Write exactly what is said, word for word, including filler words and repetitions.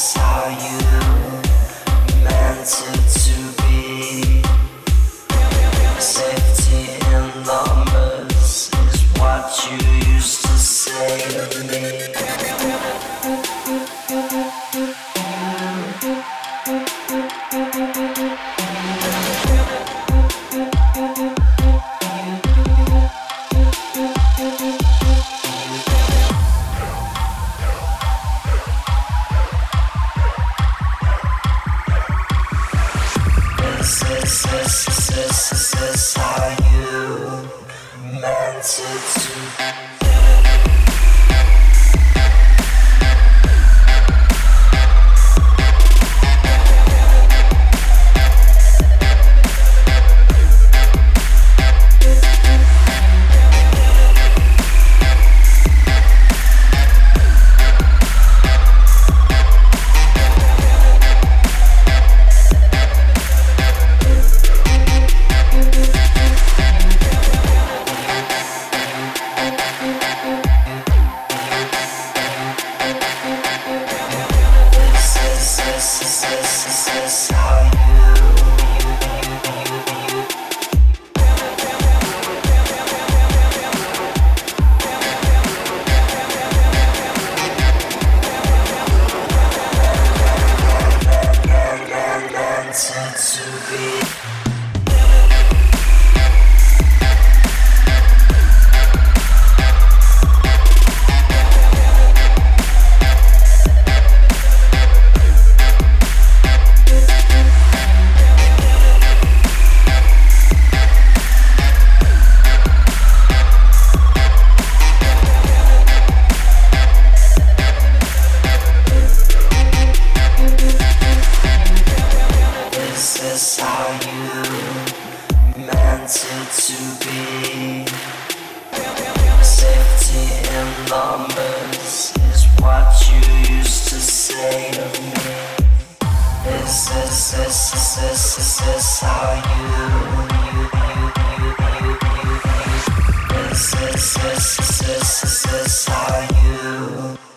is how you meant it to be. Safety in numbers is what you used to say to me. This is, this is, this is, this is how you meant it to be. This is how you meant it to be. Safety in numbers is what you used to say to me. This is, this is, this is, this is how you, you, you, you, you, you, you. This is, this is, this is, this is how you